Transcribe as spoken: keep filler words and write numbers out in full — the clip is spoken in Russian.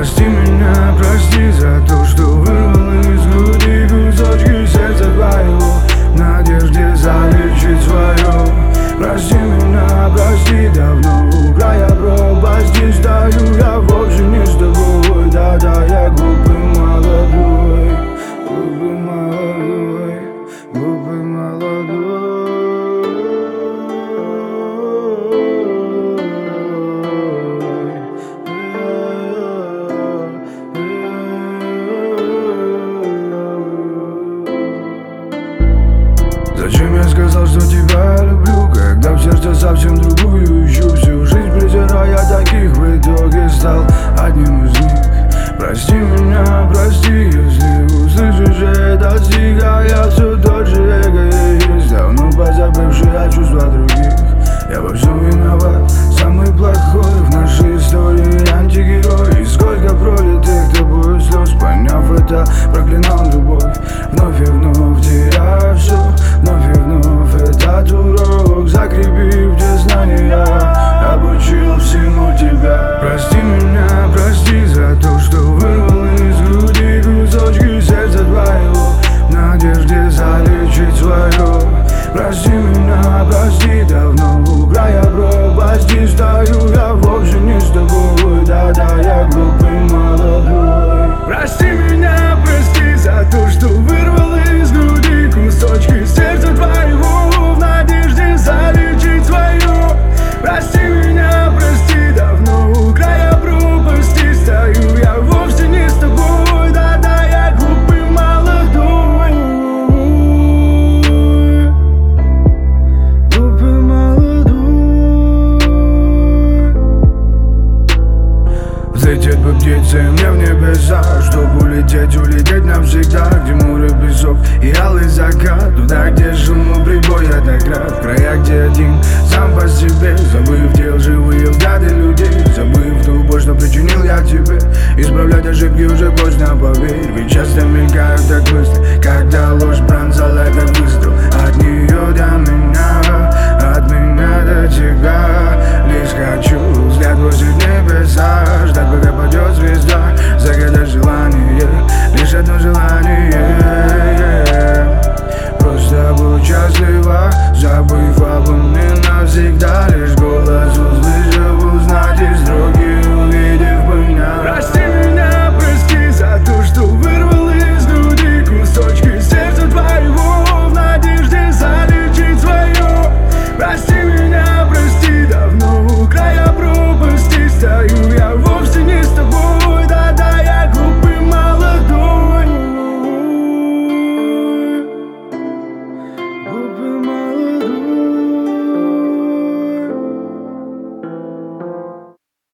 Прости меня, прости за то, что вырвал из груди кусочки сердца твоего, в надежде залечить свое. Прости меня, прости, давно у края пропасти стою, я вовсе не с тобой. Да-да, я глупый молодой, глупый молодой, глупый молодой. Зачем я сказал, что тебя люблю, когда в сердце совсем другую ищу? Всю жизнь презирая таких, в итоге стал одним из них. Прости меня, прости, если услышишь этот стих, а я все тот же эгоист, давно позабывший о чувствах других. Я во всем виноват, самый плохой в нашей истории антигерой. И сколько пролитых тобой слез, поняв это, проклинал любовь. Вновь и вновь теряя все, вновь и вновь этот урок, закрепив те знания, обучил всему тебя. Прости меня, прости за то, что вырвал из груди кусочки сердца твоего, в надежде залечить свое. Прости меня, прости, давно у края пропасти стою, я вовсе не с тобой. Да-да, я глупый молодой. Прости меня, прости за то, что вырвал из груди кусочки сердца твоего, в надежде залечить свое. Прости меня, прости, давно у края пропасти стою, я вовсе не с тобой. Да-да, я глупый молодой, глупый молодой. Взлететь бы птицы мне в небеса, чтоб улететь, улететь навсегда, где море, песок и алый закат, туда, где шуму прибоя так рад, в края, где один сам по себе, забыв те лживые взгляды людей, забыв ту боль, что причинил я тебе. Исправлять ошибки уже поздно, поверь, ведь часто мелькают так мысли, когда ложь пронзала.